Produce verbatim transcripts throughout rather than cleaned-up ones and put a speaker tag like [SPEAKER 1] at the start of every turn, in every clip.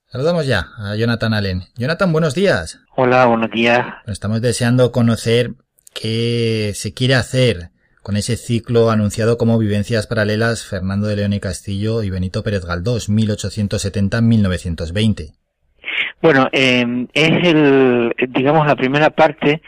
[SPEAKER 1] Saludamos ya a Jonathan Allen. Jonathan, buenos días.
[SPEAKER 2] Hola, buenos días.
[SPEAKER 1] Estamos deseando conocer qué se quiere hacer con ese ciclo anunciado como Vivencias Paralelas Fernando de León y Castillo y Benito Pérez Galdós, mil ochocientos setenta a mil novecientos veinte.
[SPEAKER 2] Bueno, eh, es el, digamos, la primera parte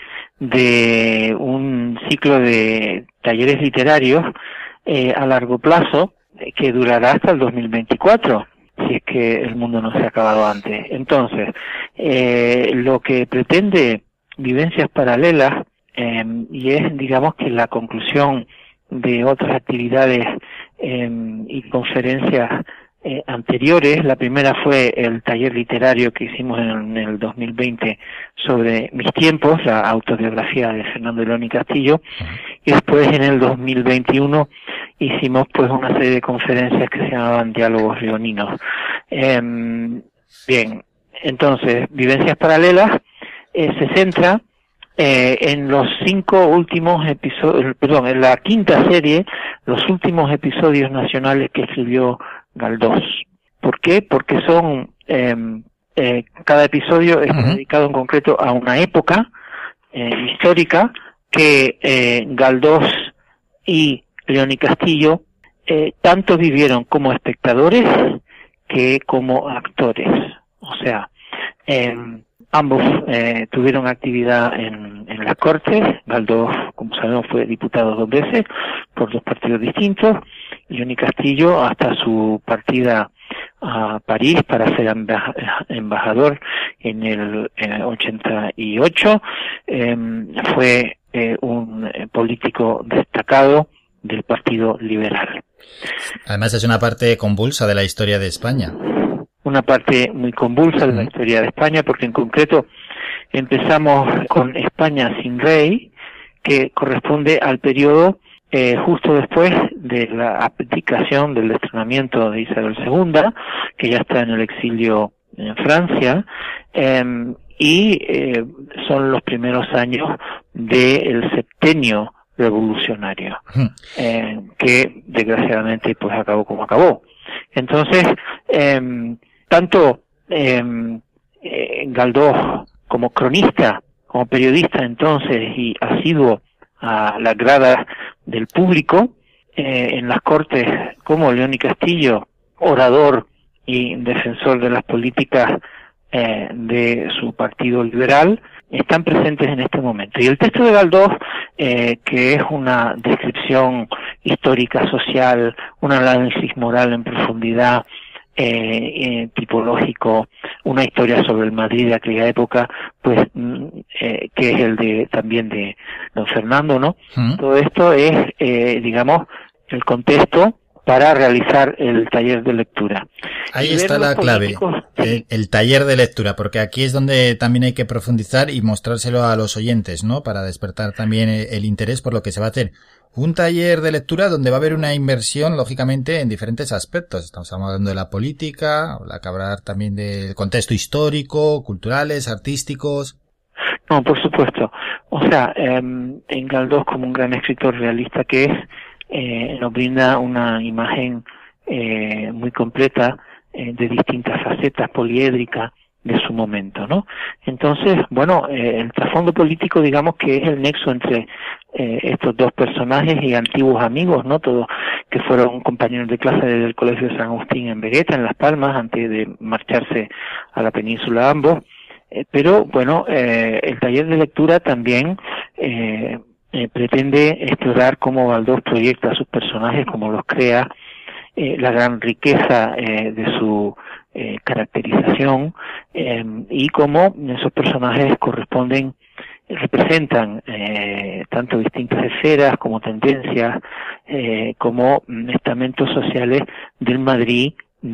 [SPEAKER 2] de un ciclo de talleres literarios eh, a largo plazo que durará hasta el dos mil veinticuatro. Si es que el mundo no se ha acabado antes. Entonces, eh, lo que pretende Vivencias Paralelas, eh, y es, digamos, que la conclusión de otras actividades eh, y conferencias eh, anteriores. La primera fue el taller literario que hicimos en, en el dos mil veinte sobre Mis tiempos, la autobiografía de Fernando de León y Castillo, y después en el dos mil veintiuno hicimos pues una serie de conferencias que se llamaban Diálogos Leoninos. Eh, bien, entonces, Vivencias Paralelas eh, se centra eh, en los cinco últimos episodios, perdón, en la quinta serie, los últimos episodios nacionales que escribió Galdós. ¿Por qué? Porque son, eh, eh, cada episodio es uh-huh. dedicado en concreto a una época eh, histórica que eh, Galdós y León y Castillo eh, tanto vivieron como espectadores que como actores. O sea, eh, ambos eh, tuvieron actividad en, en las Cortes. Galdós, como sabemos, fue diputado dos veces por dos partidos distintos. León y Castillo, hasta su partida a París para ser embaja, embajador en el, en el ochenta y ocho, eh, fue eh, un político destacado del Partido Liberal.
[SPEAKER 1] Además es una parte convulsa de la historia de España.
[SPEAKER 2] Una parte muy convulsa de la historia de España, porque en concreto empezamos con España sin rey, que corresponde al periodo eh, justo después de la abdicación, del destronamiento de Isabel segunda, que ya está en el exilio en Francia, eh, y eh, son los primeros años del septenio revolucionario, eh, que desgraciadamente pues acabó como acabó. Entonces, eh, tanto eh, eh, Galdós como cronista, como periodista entonces y asiduo a la grada del público, eh, en las Cortes, como León y Castillo, orador y defensor de las políticas eh, de su partido liberal, están presentes en este momento. Y el texto de Galdós, eh, que es una descripción histórica, social, un análisis moral en profundidad, eh, eh, tipológico, una historia sobre el Madrid de aquella época, pues, eh, que es el de también de don Fernando, ¿no? Uh-huh. Todo esto es, eh, digamos, el contexto para realizar el taller de lectura.
[SPEAKER 1] Ahí está la clave, el, el taller de lectura, porque aquí es donde también hay que profundizar y mostrárselo a los oyentes, ¿no? Para despertar también el, el interés por lo que se va a hacer. Un taller de lectura donde va a haber una inversión, lógicamente, en diferentes aspectos. Estamos hablando de la política, la que hablar también del contexto histórico, culturales, artísticos.
[SPEAKER 2] No, por supuesto. O sea, eh, en Galdós, como un gran escritor realista que es, Eh, nos brinda una imagen eh, muy completa eh, de distintas facetas poliédricas de su momento, ¿no? Entonces, bueno, eh, el trasfondo político, digamos que es el nexo entre eh, estos dos personajes y antiguos amigos, ¿no? Todos que fueron compañeros de clase desde el Colegio de San Agustín en Vegueta, en Las Palmas, antes de marcharse a la península ambos. Eh, pero, bueno, eh, el taller de lectura también eh, Eh, pretende explorar cómo Galdós proyecta a sus personajes, cómo los crea, eh, la gran riqueza eh, de su eh, caracterización eh, y cómo esos personajes corresponden, representan eh, tanto distintas esferas como tendencias, eh, como estamentos sociales del Madrid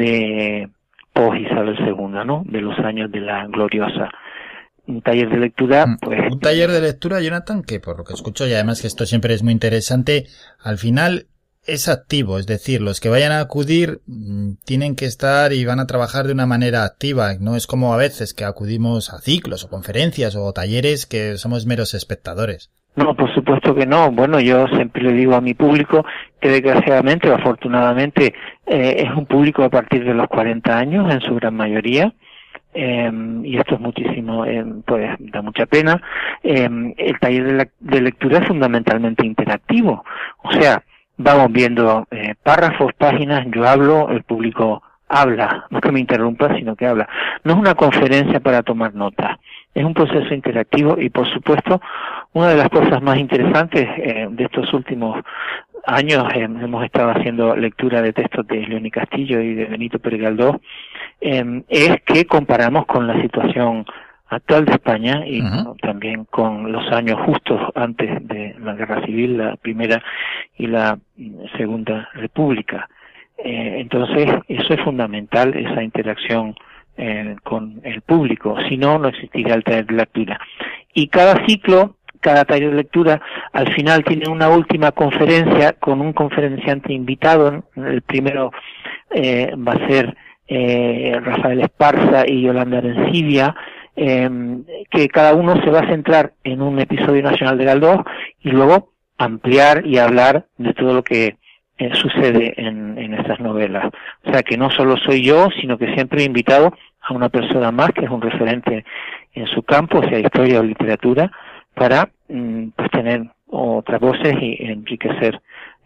[SPEAKER 2] de post Isabel segunda, ¿no? De los años de la gloriosa. Un taller de lectura, pues...
[SPEAKER 1] Un taller de lectura, Jonathan, que por lo que escucho, y además que esto siempre es muy interesante, al final es activo, es decir, los que vayan a acudir mmm, tienen que estar y van a trabajar de una manera activa, no es como a veces que acudimos a ciclos o conferencias o talleres que somos meros espectadores.
[SPEAKER 2] No, por supuesto que no. Bueno, yo siempre le digo a mi público que desgraciadamente o afortunadamente eh, es un público a partir de los cuarenta años en su gran mayoría. eh, y esto es muchísimo, eh, pues da mucha pena. Eh, el taller de, la, de lectura es fundamentalmente interactivo, o sea, vamos viendo eh, párrafos, páginas, yo hablo, el público habla, no que me interrumpa, sino que habla. No es una conferencia para tomar notas, es un proceso interactivo y, por supuesto, una de las cosas más interesantes eh, de estos últimos años, eh, hemos estado haciendo lectura de textos de León y Castillo y de Benito Pérez Galdós, eh, es que comparamos con la situación actual de España y uh-huh. bueno, también con los años justos antes de la Guerra Civil, la Primera y la Segunda República. Eh, entonces, eso es fundamental, esa interacción eh, con el público, si no, no existiría el taller de lectura. Y cada ciclo, cada taller de lectura, al final tiene una última conferencia con un conferenciante invitado. El primero eh, va a ser eh, Rafael Esparza y Yolanda Arencibia, eh, que cada uno se va a centrar en un episodio nacional de Galdós y luego ampliar y hablar de todo lo que Eh, sucede en, en esas novelas. O sea que no solo soy yo, sino que siempre he invitado a una persona más que es un referente en su campo, sea historia o literatura, para mm, pues tener otras voces y enriquecer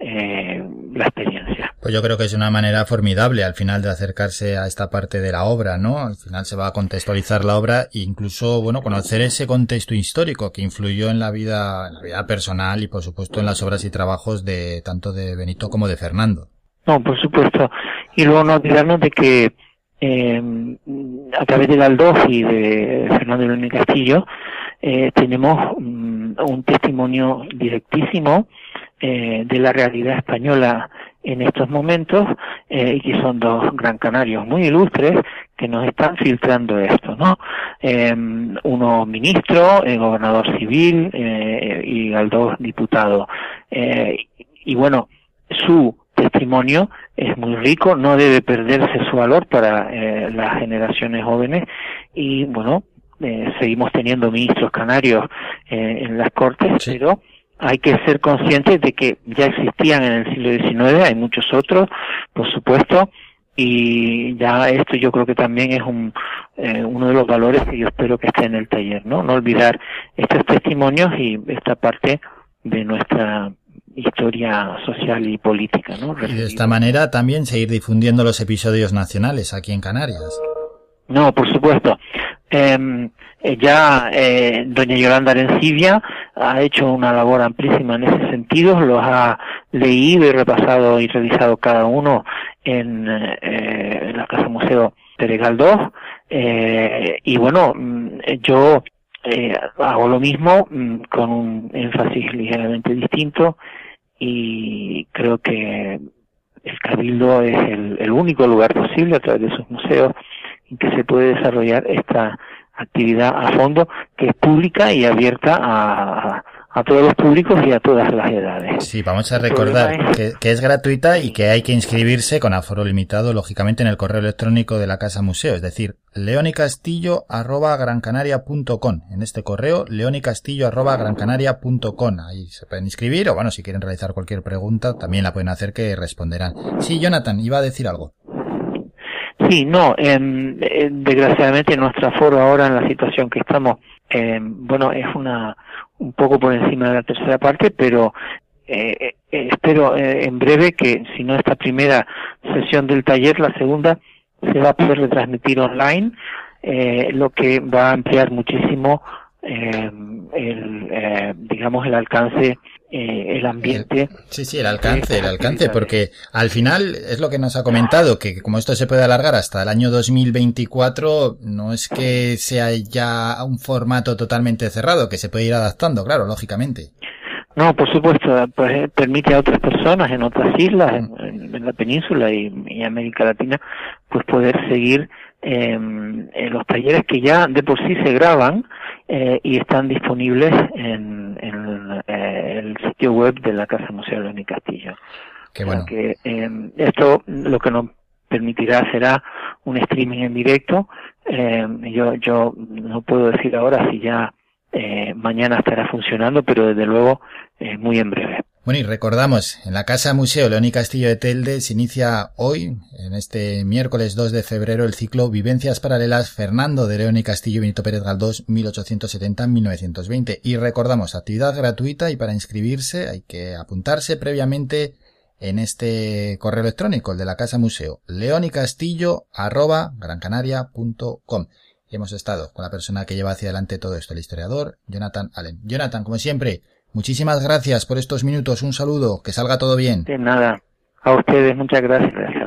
[SPEAKER 2] eh, la experiencia.
[SPEAKER 1] Pues yo creo que es una manera formidable al final de acercarse a esta parte de la obra, ¿no? Al final se va a contextualizar la obra e incluso, bueno, conocer ese contexto histórico que influyó en la vida, en la vida personal y por supuesto en las obras y trabajos de tanto de Benito como de Fernando.
[SPEAKER 2] No, por supuesto. Y luego no olvidarnos de que eh, a través de Galdós y de Fernando León y Castillo eh, tenemos um, un testimonio directísimo eh, de la realidad española en estos momentos, eh, y que son dos gran canarios muy ilustres que nos están filtrando esto, ¿no? Eh, uno ministro, el gobernador civil eh, y Galdós diputado. Eh, y bueno, su testimonio es muy rico, no debe perderse su valor para eh, las generaciones jóvenes y bueno, eh, seguimos teniendo ministros canarios eh, en las Cortes, sí. Pero hay que ser conscientes de que ya existían en el siglo diecinueve, hay muchos otros, por supuesto, y ya esto yo creo que también es un eh, uno de los valores que yo espero que esté en el taller, ¿no? No olvidar estos testimonios y esta parte de nuestra historia social y política, ¿no?
[SPEAKER 1] Y de esta manera también seguir difundiendo los episodios nacionales aquí en Canarias.
[SPEAKER 2] No, por supuesto. Eh, ya eh, doña Yolanda Arencibia ha hecho una labor amplísima en ese sentido, los ha leído y repasado y revisado cada uno en, eh, en la Casa Museo Pérez Galdós, eh, y bueno, yo eh, hago lo mismo con un énfasis ligeramente distinto y creo que el Cabildo es el, el único lugar posible a través de sus museos en que se puede desarrollar esta actividad a fondo, que es pública y abierta a, a todos los públicos y a todas las edades.
[SPEAKER 1] Sí, vamos a recordar es... que, que es gratuita y que hay que inscribirse con aforo limitado, lógicamente, en el correo electrónico de la Casa Museo, es decir, leonicastillo arroba grancanaria punto com. En este correo, leonicastillo arroba grancanaria punto com. Ahí se pueden inscribir o, bueno, si quieren realizar cualquier pregunta, también la pueden hacer, que responderán. Sí, Jonathan, iba a decir algo.
[SPEAKER 2] Sí, no, eh, eh, desgraciadamente nuestro aforo ahora en la situación que estamos, eh, bueno, es una un poco por encima de la tercera parte, pero eh, eh, espero eh, en breve que, si no esta primera sesión del taller, la segunda se va a poder retransmitir online, eh, lo que va a ampliar muchísimo eh, el, eh, digamos, el alcance, eh, el ambiente.
[SPEAKER 1] Sí, sí, el alcance, el alcance, porque al final es lo que nos ha comentado, que como esto se puede alargar hasta el año dos mil veinticuatro, no es que sea ya un formato totalmente cerrado, que se puede ir adaptando, claro, lógicamente.
[SPEAKER 2] No, por supuesto, pues permite a otras personas en otras islas, en, en la península y, y América Latina, pues poder seguir eh, en los talleres que ya de por sí se graban eh, y están disponibles en, en eh, el sitio web de la Casa Museo León y Castillo.
[SPEAKER 1] Qué bueno.
[SPEAKER 2] O sea que eh, esto lo que nos permitirá será un streaming en directo. Eh, yo yo no puedo decir ahora si ya Eh, mañana estará funcionando, pero desde luego eh, muy en breve.
[SPEAKER 1] Bueno, y recordamos, en la Casa Museo León y Castillo de Telde se inicia hoy, en este miércoles dos de febrero, el ciclo Vivencias Paralelas Fernando de León y Castillo Benito Pérez Galdós mil ochocientos setenta a mil novecientos veinte. Y recordamos, actividad gratuita, y para inscribirse hay que apuntarse previamente en este correo electrónico, el de la Casa Museo, leonycastillo arroba grancanaria punto com. Y hemos estado con la persona que lleva hacia adelante todo esto, el historiador Jonathan Allen. Jonathan, como siempre, muchísimas gracias por estos minutos, un saludo, que salga todo bien.
[SPEAKER 2] De nada, a ustedes muchas gracias.